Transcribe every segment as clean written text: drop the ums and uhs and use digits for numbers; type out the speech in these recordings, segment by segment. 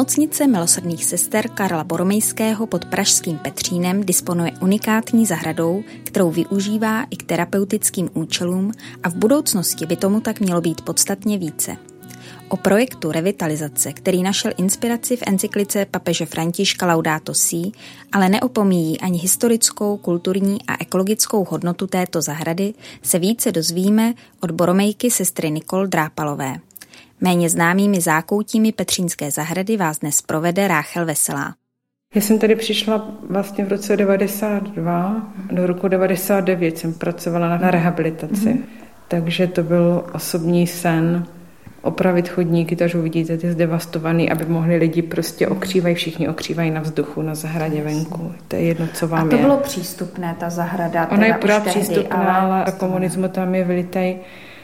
Nemocnice milosrdných sester Karla Boromejského pod pražským Petřínem disponuje unikátní zahradou, kterou využívá i k terapeutickým účelům a v budoucnosti by tomu tak mělo být podstatně více. O projektu revitalizace, který našel inspiraci v encyklice papeže Františka Laudato Si, ale neopomíjí ani historickou, kulturní a ekologickou hodnotu této zahrady, se více dozvíme od Boromejky sestry Nicole Drápalové. Méně známými zákoutími Petřínské zahrady vás dnes provede Ráchel Veselá. Já jsem tady přišla vlastně v roce 92, do roku 99 jsem pracovala na rehabilitaci. Takže to byl osobní sen opravit chodníky, takže uvidíte ty zdevastovaný, aby mohli lidi prostě všichni okřívají na vzduchu, na zahradě venku. To je jedno, co vám je. A to bylo přístupné, ta zahrada? Ona je pořád přístupná, ale za komunismu tam je vylitej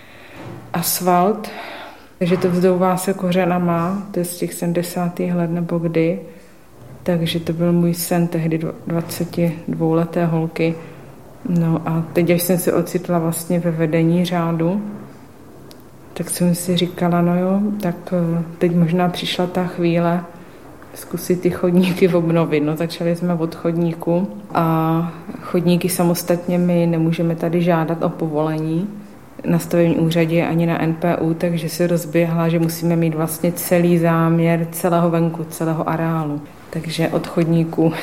asfalt, takže to vzdouvá se kořenama, to je z těch 70. let nebo kdy. Takže to byl můj sen tehdy 22leté holky. No a teď, až jsem se ocitla vlastně ve vedení řádu, tak jsem si říkala, no jo, tak teď možná přišla ta chvíle zkusit ty chodníky obnovit. No, začali jsme od chodníku a chodníky samostatně my nemůžeme tady žádat o povolení na stavebním úřadě ani na NPU, takže se rozběhla, že musíme mít vlastně celý záměr celého venku, celého areálu. Takže od chodníku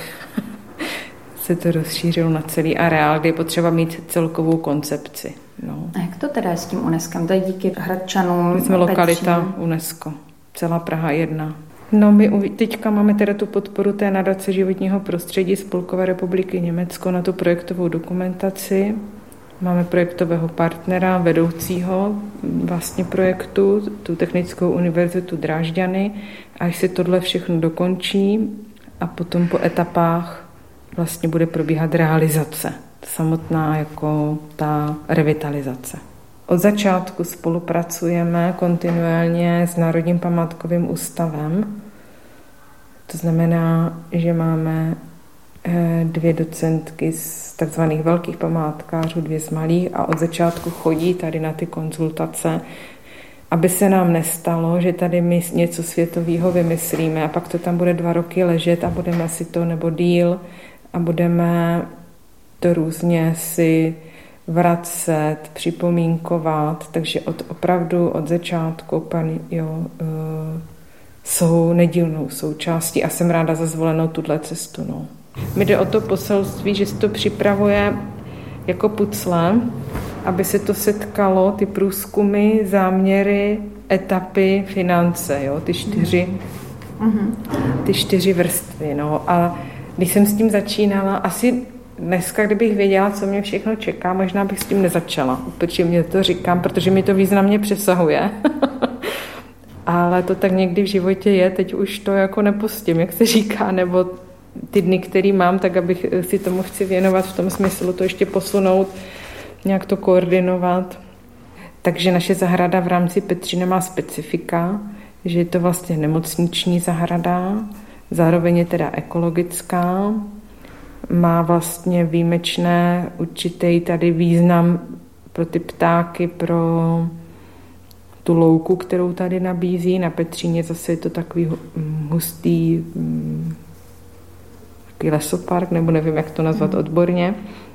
se to rozšířilo na celý areál, kde je potřeba mít celkovou koncepci. No. A jak to teda je s tím UNESCO? To je díky Hradčanům. My jsme lokalita UNESCO, celá Praha 1. No my teďka máme teda tu podporu té nadace životního prostředí Spolkové republiky Německo na tu projektovou dokumentaci. Máme projektového partnera, vedoucího vlastně projektu, tu Technickou univerzitu Drážďany. Až se tohle všechno dokončí a potom po etapách vlastně bude probíhat realizace. Samotná jako ta revitalizace. Od začátku spolupracujeme kontinuálně s Národním památkovým ústavem. To znamená, že máme 2 docentky z takzvaných velkých památkářů, 2 z malých a od začátku chodí tady na ty konzultace, aby se nám nestalo, že tady my něco světového vymyslíme a pak to tam bude 2 roky ležet a budeme si to nebo díl a budeme to různě si vracet, připomínkovat, takže opravdu od začátku jsou nedílnou součástí a jsem ráda za zvolenou tuhle cestu. No. Mi jde o to poselství, že se to připravuje jako pucle, aby se to setkalo, ty průzkumy, záměry, etapy, finance, jo, ty 4 vrstvy. No. A když jsem s tím začínala, asi dneska, kdybych věděla, co mě všechno čeká, možná bych s tím nezačala. Protože mě to říkám, protože mi to významně přesahuje. Ale to tak někdy v životě je, teď už to jako nepustím, jak se říká, nebo ty dny, který mám, tak abych si tomu chci věnovat v tom smyslu to ještě posunout, nějak to koordinovat. Takže naše zahrada v rámci Petřína má specifika, že je to vlastně nemocniční zahrada, zároveň je teda ekologická, má vlastně výjimečné určitý tady význam pro ty ptáky, pro tu louku, kterou tady nabízí. Na Petříně zase je to takový hustý takový lesopark, nebo nevím, jak to nazvat odborně.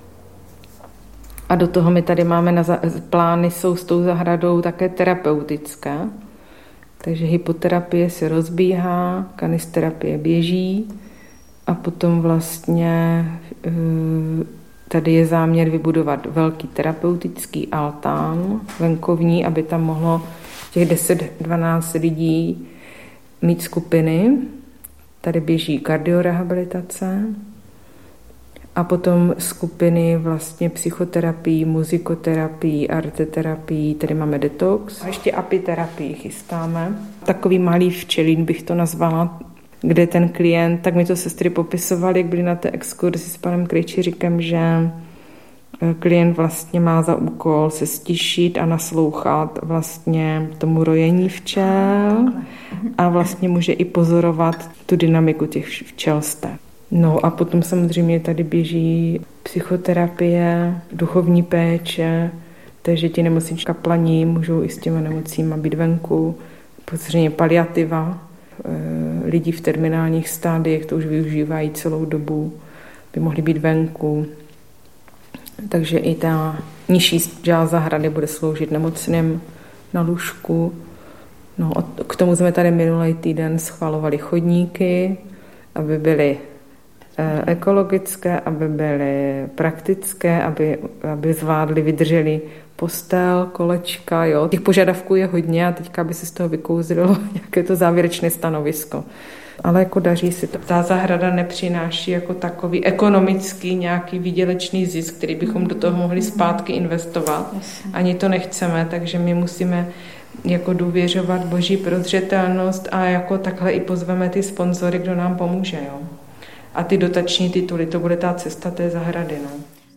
A do toho my tady máme plány jsou s tou zahradou také terapeutické. Takže hypoterapie se rozbíhá, kanisterapie běží a potom vlastně tady je záměr vybudovat velký terapeutický altán venkovní, aby tam mohlo těch 10-12 lidí mít skupiny. Tady běží kardiorehabilitace a potom skupiny vlastně psychoterapii, muzikoterapii, arteterapii, tady máme detox a ještě apiterapii chystáme. Takový malý včelín bych to nazvala, kde ten klient, tak mi to sestry popisovaly, jak byli na té exkurzi s panem Krejčířikem, že klient vlastně má za úkol se stišit a naslouchat vlastně tomu rojení včel a vlastně může i pozorovat tu dynamiku těch včelstev. No a potom samozřejmě tady běží psychoterapie, duchovní péče, takže ti nemocniční kaplani můžou i s těma nemocíma být venku, samozřejmě paliativa, Lidi v terminálních stádiích to už využívají celou dobu, by mohli být venku. Takže i ta nižší část zahrady bude sloužit nemocným na lůžku. No, k tomu jsme tady minulý týden schvalovali chodníky, aby byly ekologické, aby byly praktické, aby zvládly, vydrželi postel, kolečka. Jo. Těch požadavků je hodně a teďka by se z toho vykouzlilo nějaké to závěrečné stanovisko. Ale jako daří se to. Ta zahrada nepřináší jako takový ekonomický nějaký výdělečný zisk, který bychom do toho mohli zpátky investovat. Ani to nechceme, takže my musíme jako důvěřovat Boží prozřetelnost a jako takhle i pozveme ty sponzory, kdo nám pomůže. Jo. A ty dotační tituly, to bude ta cesta té zahrady. No.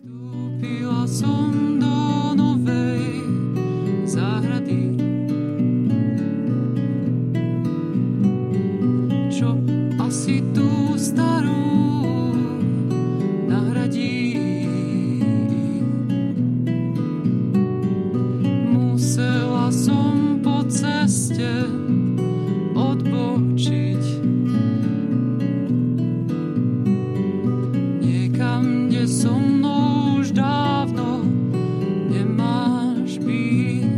Asi tu starou nahradí. Musela som po ceste odbočiť niekam, kde so mnou už dávno nemáš byť.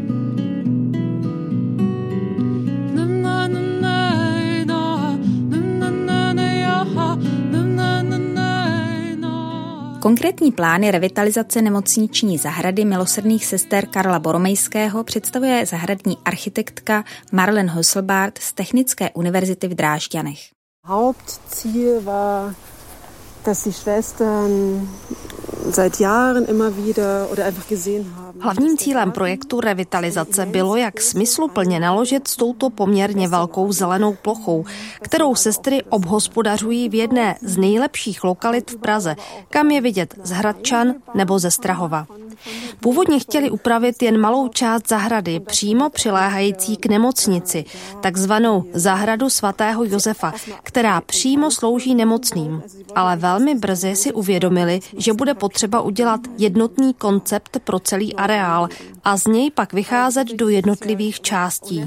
Konkrétní plány revitalizace nemocniční zahrady milosrdných sester Karla Boromejského představuje zahradní architektka Marlen Hösselbart z Technické univerzity v Drážďanech. Hauptziel war, dass die Schwestern seit Jahren immer wieder oder einfach gesehen haben. Hlavním cílem projektu revitalizace bylo, jak smysluplně naložit s touto poměrně velkou zelenou plochou, kterou sestry obhospodařují v jedné z nejlepších lokalit v Praze, kam je vidět z Hradčan nebo ze Strahova. Původně chtěli upravit jen malou část zahrady přímo přiléhající k nemocnici, takzvanou zahradu svatého Josefa, která přímo slouží nemocným. Ale velmi brzy si uvědomili, že bude potřeba udělat jednotný koncept pro celý areál a z něj pak vycházet do jednotlivých částí.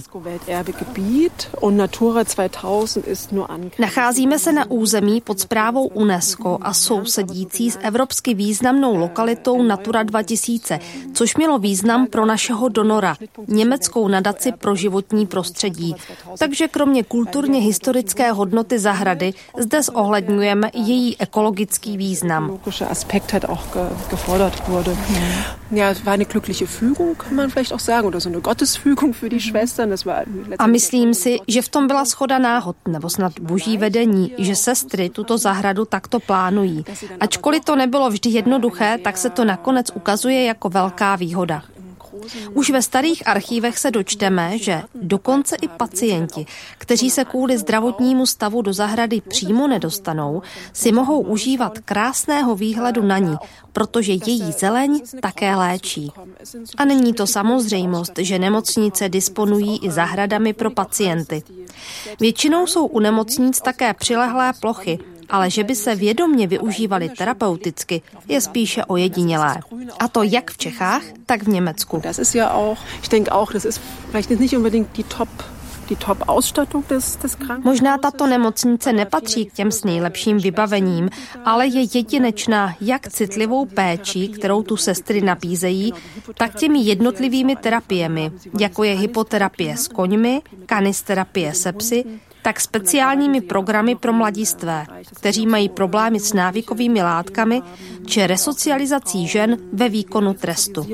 Nacházíme se na území pod správou UNESCO a sousedící s evropsky významnou lokalitou Natura 2000, což mělo význam pro našeho donora, německou nadaci pro životní prostředí. Takže kromě kulturně historické hodnoty zahrady zde zohledňujeme její ekologický význam. A myslím si, že v tom byla shoda náhod, nebo snad boží vedení, že sestry tuto zahradu takto plánují. Ačkoliv to nebylo vždy jednoduché, tak se to nakonec ukazuje jako velká výhoda. Už ve starých archívech se dočteme, že dokonce i pacienti, kteří se kvůli zdravotnímu stavu do zahrady přímo nedostanou, si mohou užívat krásného výhledu na ní, protože její zeleň také léčí. A není to samozřejmost, že nemocnice disponují i zahradami pro pacienty. Většinou jsou u nemocnic také přilehlé plochy, ale že by se vědomě využívaly terapeuticky, je spíše ojedinělé. A to jak v Čechách, tak v Německu. Možná tato nemocnice nepatří k těm s nejlepším vybavením, ale je jedinečná jak citlivou péčí, kterou tu sestry nabízejí, tak těmi jednotlivými terapiemi, jako je hypoterapie s koňmi, kanisterapie se psy, tak speciálními programy pro mladistvé, kteří mají problémy s návykovými látkami či resocializací žen ve výkonu trestu.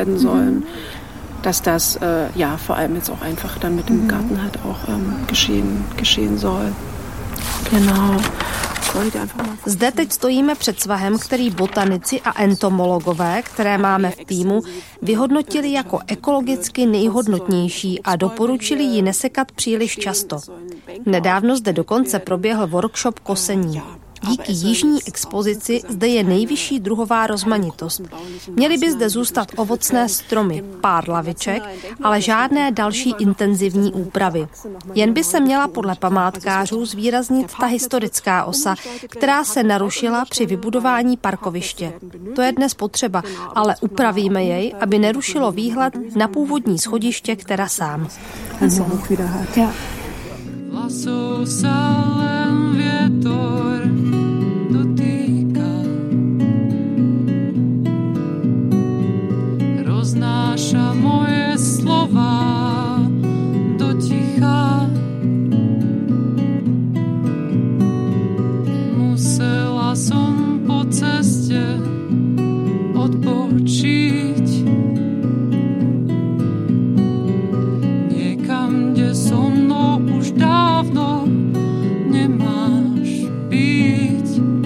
Dass das vor allem jetzt auch einfach dann mit dem Garten halt auch geschehen soll. Genau. Zde teď stojíme před svahem, který botanici a entomologové, které máme v týmu, vyhodnotili jako ekologicky nejhodnotnější a doporučili ji nesekat příliš často. Nedávno zde dokonce proběhl workshop kosení. Díky jižní expozici zde je nejvyšší druhová rozmanitost. Měly by zde zůstat ovocné stromy, pár laviček, ale žádné další intenzivní úpravy. Jen by se měla podle památkářů zvýraznit ta historická osa, která se narušila při vybudování parkoviště. To je dnes potřeba, ale upravíme jej, aby nerušilo výhled na původní schodiště, která sám. vlasov sa len vietor dotýka. Roznáša moje slova do ticha. Musela som po ceste odpočiť. Niekam, kde so mnou už dávno nemáš byť.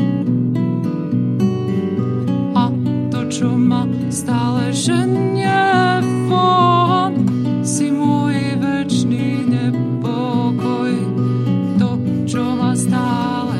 A to, čo ma stále ženie von, si môj večný nepokoj. To, čo ma stále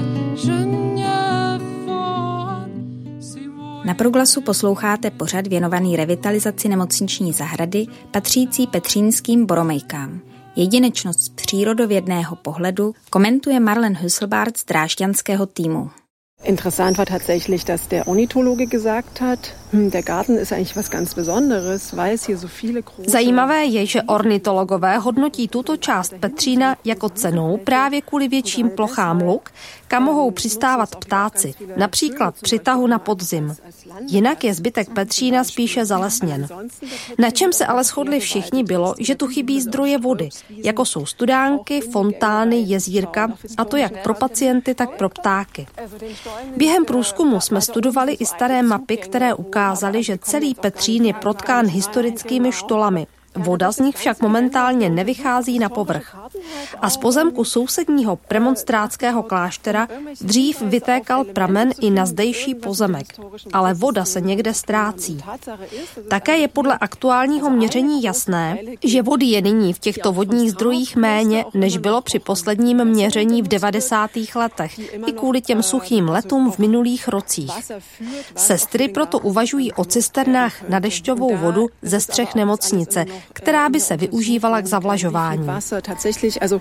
ženie von, si môj... Na Proglasu posloucháte pořad věnovaný revitalizaci nemocniční zahrady patřící petřínským Boromejkám. Jedinečnost z přírodovědného pohledu komentuje Marlen Hüsselbarth z drážďanského týmu. Interessant war tatsächlich, dass der Ornithologe gesagt hat, der Garten ist eigentlich was ganz Besonderes, weil es hier so viele große... Zajímavé je, že ornitologové hodnotí tuto část Petřína jako cennou právě kvůli větším plochám luk, kam mohou přistávat ptáci, například při tahu na podzim. Jinak je zbytek Petřína spíše zalesněn. Na čem se ale shodli všichni bylo, že tu chybí zdroje vody, jako jsou studánky, fontány, jezírka, a to jak pro pacienty, tak pro ptáky. Během průzkumu jsme studovali i staré mapy, které ukázaly, že celý Petřín je protkán historickými štolami. Voda z nich však momentálně nevychází na povrch. A z pozemku sousedního premonstrátského kláštera dřív vytékal pramen i na zdejší pozemek. Ale voda se někde ztrácí. Také je podle aktuálního měření jasné, že vody je nyní v těchto vodních zdrojích méně, než bylo při posledním měření v 90. letech, i kvůli těm suchým letům v minulých rocích. Sestry proto uvažují o cisternách na dešťovou vodu ze střech nemocnice, která by se využívala k zavlažování. Also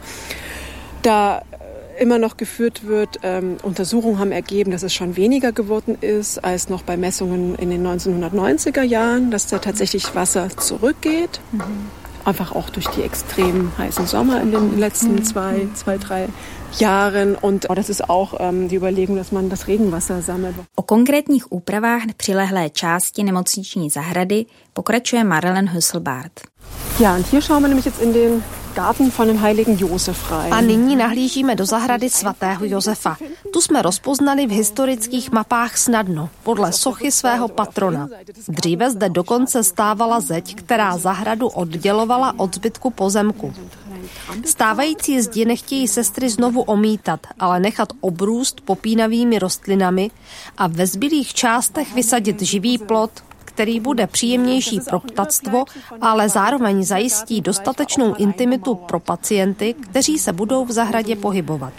da immer noch geführt wird, Untersuchungen haben ergeben, dass es schon weniger geworden ist als noch bei Messungen in den 1990er Jahren, dass da tatsächlich Wasser zurückgeht. Einfach auch durch die extrem heißen Sommer in den letzten zwei, 3 Jahren. Und das ist auch die Überlegung, dass man das Regenwasser sammelt. O konkrétních úpravách přilehlé části nemocniční zahrady pokračuje Marlen Hüsselbarth. Ja, und hier schauen wir nämlich jetzt in den Garten von dem heiligen Josef rein. A nyní nahlížíme do zahrady svatého Josefa. Tu jsme rozpoznali v historických mapách snadno, podle sochy svého patrona. Dříve zde dokonce stávala zeď, která zahradu oddělovala od zbytku pozemku. Stávající zdi nechtějí sestry znovu omítat, ale nechat obrůst popínavými rostlinami a ve zbylých částech vysadit živý plot, který bude příjemnější pro ptactvo, ale zároveň zajistí dostatečnou intimitu pro pacienty, kteří se budou v zahradě pohybovat.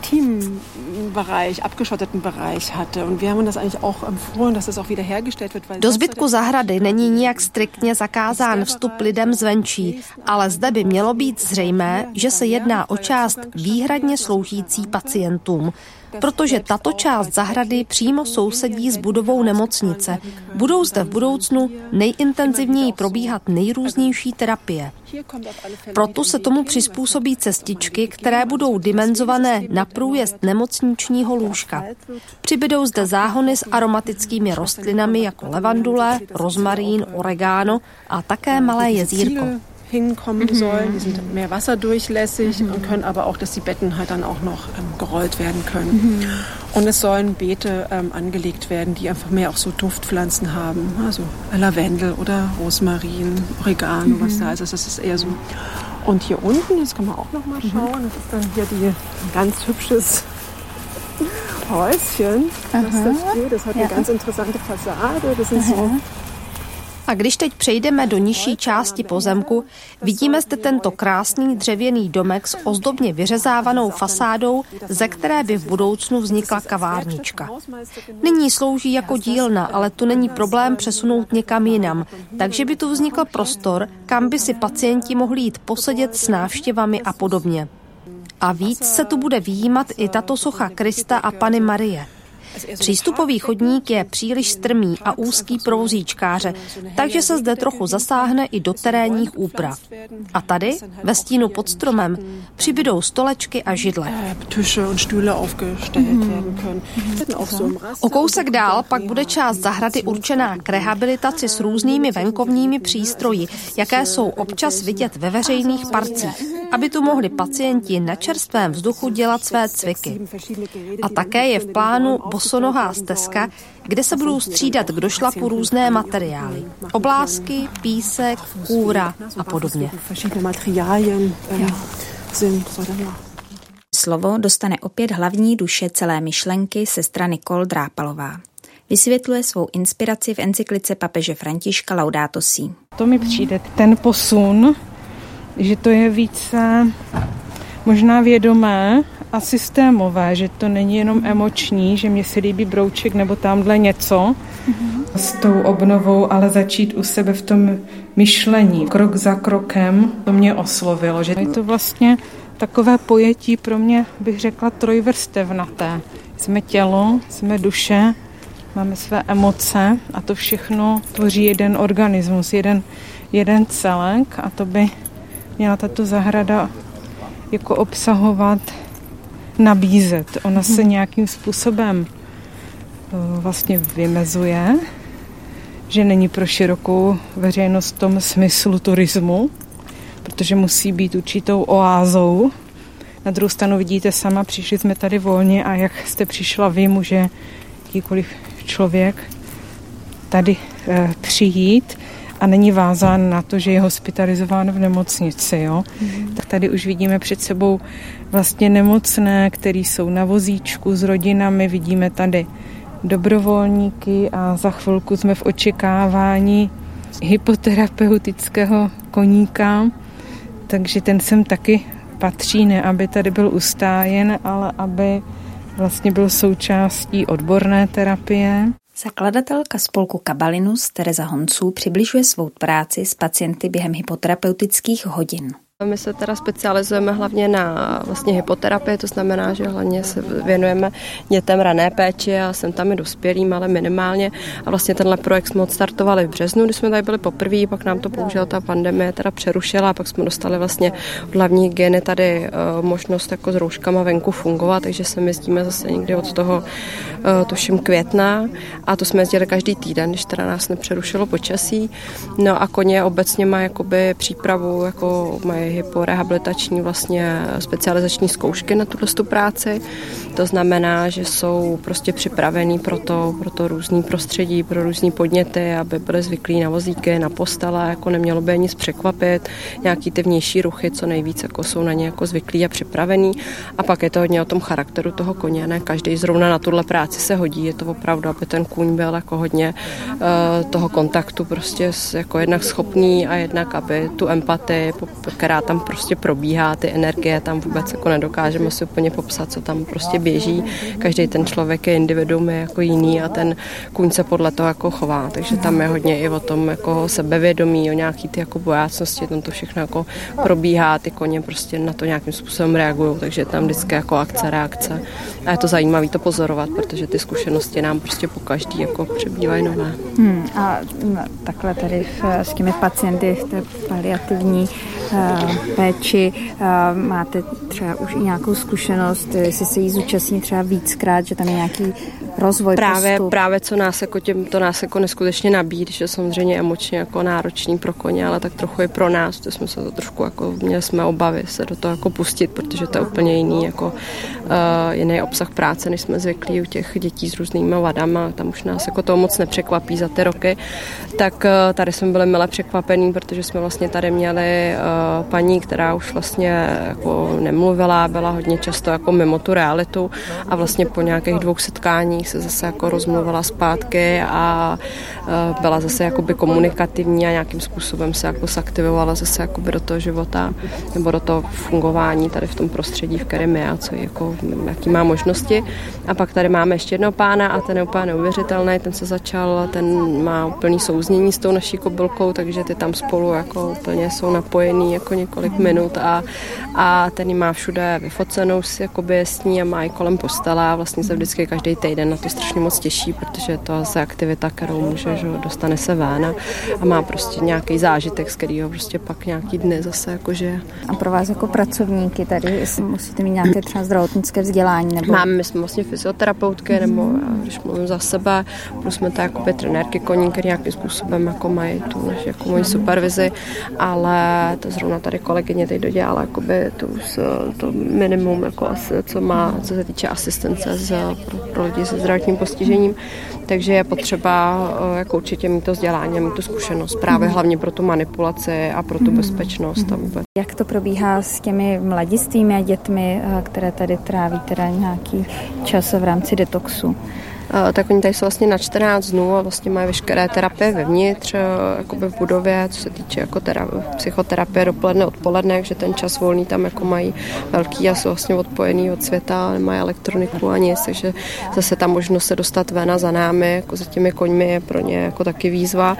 Do zbytku zahrady není nijak striktně zakázán vstup lidem zvenčí, ale zde by mělo být zřejmé, že se jedná o část výhradně sloužící pacientům, protože tato část zahrady přímo sousedí s budovou nemocnice. Budou zde v budoucnu nejintenzivněji probíhat nejrůznější terapie. Proto se tomu přizpůsobí cestičky, které budou dimenzované na průjezd nemocničního lůžka. Přibydou zde záhony s aromatickými rostlinami jako levandule, rozmarín, oregano a také malé jezírko. Hinkommen sollen. Die sind mehr wasserdurchlässig und können aber auch, dass die Betten halt dann auch noch gerollt werden können. Und es sollen Beete angelegt werden, die einfach mehr auch so Duftpflanzen haben, also Lavendel oder Rosmarin, Oregano, was da ist. Also das ist eher so. Und hier unten, das kann man auch noch mal schauen, das ist dann hier die ganz hübsches Häuschen, was da steht. Das hat eine ganz interessante Fassade. Das ist so. A když teď přejdeme do nižší části pozemku, vidíme zde tento krásný dřevěný domek s ozdobně vyřezávanou fasádou, ze které by v budoucnu vznikla kavárnička. Nyní slouží jako dílna, ale tu není problém přesunout někam jinam, takže by tu vznikl prostor, kam by si pacienti mohli jít posedět s návštěvami a podobně. A víc se tu bude vyjímat i tato socha Krista a Panny Marie. Přístupový chodník je příliš strmý a úzký pro vozíčkáře, takže se zde trochu zasáhne i do terénních úprav. A tady, ve stínu pod stromem, přibydou stolečky a židle. O kousek dál pak bude část zahrady určená k rehabilitaci s různými venkovními přístroji, jaké jsou občas vidět ve veřejných parcích, aby tu mohli pacienti na čerstvém vzduchu dělat své cviky. A také je v plánu bosonohá stezka, kde se budou střídat k došlapu různé materiály. Oblásky, písek, kůra a podobně. Slovo dostane opět hlavní duše celé myšlenky sestra Nicole Drápalová. Vysvětluje svou inspiraci v encyklice papeže Františka Laudato Si. To mi přijde ten posun, že to je více možná vědomé a systémové, že to není jenom emoční, že mě se líbí brouček nebo tamhle něco s tou obnovou, ale začít u sebe v tom myšlení. Krok za krokem to mě oslovilo, že je to vlastně takové pojetí pro mě, bych řekla, trojvrstevnaté. Jsme tělo, jsme duše, máme své emoce a to všechno tvoří jeden organismus, jeden celek a to by měla tato zahrada jako obsahovat, nabízet. Ona se nějakým způsobem vlastně vymezuje, že není pro širokou veřejnost v tom smyslu turismu, protože musí být určitou oázou. Na druhou stranu vidíte sama, přišli jsme tady volně a jak jste přišla vy, může jakýkoliv člověk tady přijít a není vázán na to, že je hospitalizován v nemocnici. Jo? Tak tady už vidíme před sebou vlastně nemocné, který jsou na vozíčku s rodinami, vidíme tady dobrovolníky a za chvilku jsme v očekávání hypoterapeutického koníka, takže ten sem taky patří, ne aby tady byl ustájen, ale aby vlastně byl součástí odborné terapie. Zakladatelka spolku Kabalinus Tereza Honců přibližuje svou práci s pacienty během hypoterapeutických hodin. My se teda specializujeme hlavně na vlastně hypoterapii, to znamená, že hlavně se věnujeme dětem rané péči a jsem tam i dospělým, ale minimálně. A vlastně tenhle projekt jsme odstartovali v březnu, když jsme tady byli poprvé, pak nám to bohužel ta pandemie teda přerušila a pak jsme dostali vlastně od hlavní hygieny tady možnost jako s rouškama venku fungovat, takže se jezdíme zase někdy od toho tuším května a to jsme jezdili každý týden, když teda nás nepřerušilo počasí. No a koně obecně má jakoby přípravu, jako mají hyporehabilitační vlastně specializační zkoušky na tuto práci. To znamená, že jsou prostě připravení pro to různý prostředí, pro různý podněty, aby byli zvyklí na vozíky, na postele, jako nemělo by nic překvapit, nějaký ty vnější ruchy, co nejvíc jako jsou na ně jako zvyklí a připravení. A pak je to hodně o tom charakteru toho koně, ne každý zrovna na tuhle práci se hodí, je to opravdu, aby ten kůň byl jako hodně toho kontaktu prostě jako jednak schopný a jednak, aby tu empatii, která tam prostě probíhá, ty energie tam vůbec jako nedokážeme si úplně popsat, co tam prostě běží. Každý ten člověk je individuum, je jako jiný a ten kůň se podle toho jako chová, takže tam je hodně i o tom jako sebevědomí, o nějaký ty jako bojácnosti, tam to všechno jako probíhá, ty koně prostě na to nějakým způsobem reagují, takže tam vždycky jako akce, reakce. A je to zajímavé to pozorovat, protože ty zkušenosti nám prostě po každý jako přebývají nové. A takhle tady s těmi pacienty v té paliativní péči máte třeba už i nějakou zkušenost, jestli se jí zúčastní třeba víckrát, že tam je nějaký rozvoj, postup. Právě co nás jako to nás jako neskutečně nabíjí, že samozřejmě emočně jako náročný pro koně, ale tak trochu i pro nás, to jsme se to trošku jako, měli jsme obavy se do toho jako pustit, protože to je úplně jiný jako jiný obsah práce, než jsme zvyklí u těch dětí s různými vadama, tam už nás jako to moc nepřekvapí za ty roky, tak tady jsme byli mile překvapení, protože jsme vlastně tady měli paní, která už vlastně jako nemluvila, byla hodně často jako mimo tu realitu a vlastně po nějakých 2 setkáních se zase jako rozmluvila zpátky a byla zase jakoby komunikativní a nějakým způsobem se jako zaktivovala zase jakoby do toho života nebo do toho fungování tady v tom prostředí, v kterém je a co jako, jaký má možnosti. A pak tady máme ještě jednoho pána a ten je úplně neuvěřitelný, ten se začal, ten má úplný souznění s tou naší kobylkou, takže ty tam spolu jako úplně jsou napojení jako několik minut a ten ji má všude vyfocenou si jakoby s ní a má ji kolem postele a vlastně se vždycky každý týden na to strašně moc těší, protože to je zase aktivita, kterou může, že dostane se ven a má prostě nějaký zážitek, z kterého prostě pak nějaký dny zase jako žije. A pro vás jako pracovníky tady musíte mít nějaké třeba zdravotnické vzdělání? Nebo... My jsme vlastně fyzioterapeutky, nebo když mluvím za sebe, plus jsme to jakoby trenérky koní, které nějakým způsobem jako mají tu jako moji supervizi, ale to zrovna tady kolegyně teď dodělala jakoby to minimum, jako co se týče asistence pro lidi se zdravotním postižením, takže je potřeba jako určitě mít to vzdělání a mít tu zkušenost, právě hlavně pro tu manipulaci a pro tu bezpečnost a vůbec. Jak to probíhá s těmi mladistvými a dětmi, které tady tráví teda nějaký čas v rámci detoxu? Tak oni tady jsou vlastně na 14 dnů a vlastně mají veškeré terapie vevnitř, jakoby v budově, co se týče jako psychoterapie dopoledne, odpoledne, takže ten čas volný tam jako mají velký a jsou vlastně odpojený od světa, nemají elektroniku a nic, takže zase ta možnost se dostat ven a za námi, jako za těmi koňmi je pro ně jako taky výzva.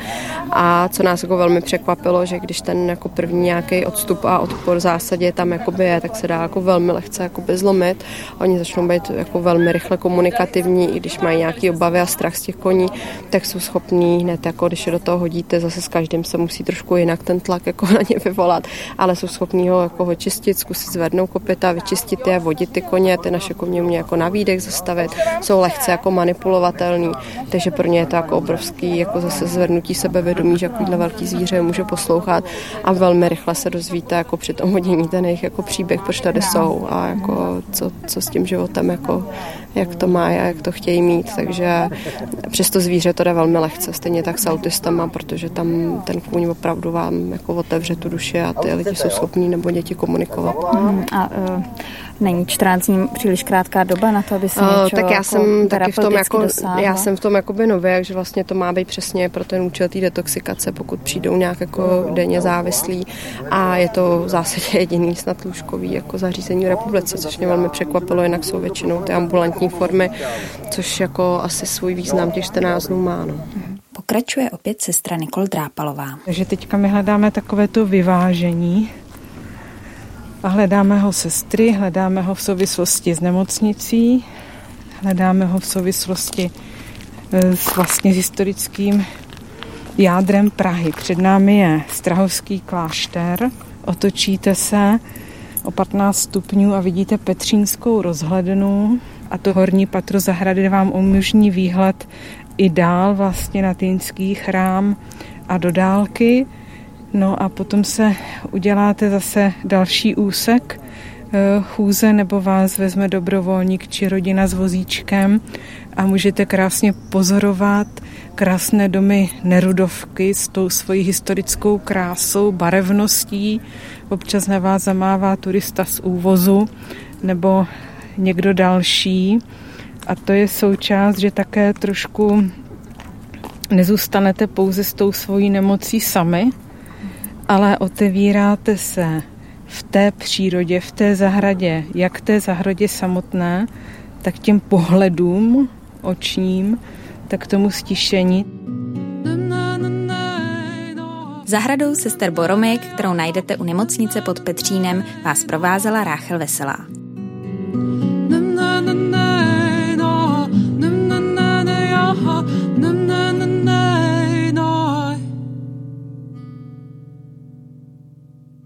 A co nás jako velmi překvapilo, že když ten jako první nějaký odstup a odpor v zásadě tam jakoby je, tak se dá jako velmi lehce jakoby zlomit. Oni začnou být jako velmi rychle komunikativní, i když mají nějaké obavy a strach z těch koní, tak jsou schopní hned, jako když je do toho hodíte, zase s každým se musí trošku jinak ten tlak jako na ně vyvolat, ale jsou schopní ho jako očistit, zkusit zvednout kopyta, vyčistit je, vodit ty koně, ty naše koně umějí jako na výdech zastavit, jsou lehce jako manipulovatelný, takže pro ně je to jako obrovský jako zase zvednutí sebevědomí, že takovýhle velký zvíře může poslouchat a velmi rychle se dozvíte jako při tom hodění ten jejich jako příběh, proč tady jsou a jako co s tím životem jako jak to má a jak to chtějí mít, takže přes to zvíře to jde velmi lehce, stejně tak s autistama, protože tam ten kůň opravdu vám jako otevře tu duši a ty lidi jsou schopní nebo děti komunikovat. Není 14 dní příliš krátká doba na to, aby se něčeho tak já jsem taky v tom jako, já jsem v tom jakoby nově, takže vlastně to má být přesně pro ten účel té detoxikace, pokud přijdou nějak jako denně závislí a je to v zásadě jediný snad lůžkový jako zařízení v republice, což mě velmi překvapilo, jinak jsou většinou ty ambulantní formy, což jako asi svůj význam těch 14 dnů má. No. Pokračuje opět sestra Nikol Drápalová. Takže teďka my hledáme takové to vyvážení a hledáme ho sestry, hledáme ho v souvislosti s nemocnicí, hledáme ho v souvislosti s historickým jádrem Prahy. Před námi je Strahovský klášter, otočíte se o 15 stupňů a vidíte Petřínskou rozhlednu a to horní patro zahrady vám umožní výhled i dál vlastně na Týnský chrám a do dálky. No a potom se uděláte zase další úsek chůze nebo vás vezme dobrovolník či rodina s vozíčkem a můžete krásně pozorovat krásné domy Nerudovky s tou svojí historickou krásou, barevností. Občas na vás zamává turista z úvozu nebo někdo další. A to je součást, že také trošku nezůstanete pouze s tou svojí nemocí sami, ale otevíráte se v té přírodě, v té zahradě, jak té zahradě samotné, tak těm pohledům očním, tak tomu stišení. Zahradou sester Boromejek, kterou najdete u nemocnice pod Petřínem, vás provázela Ráchel Veselá.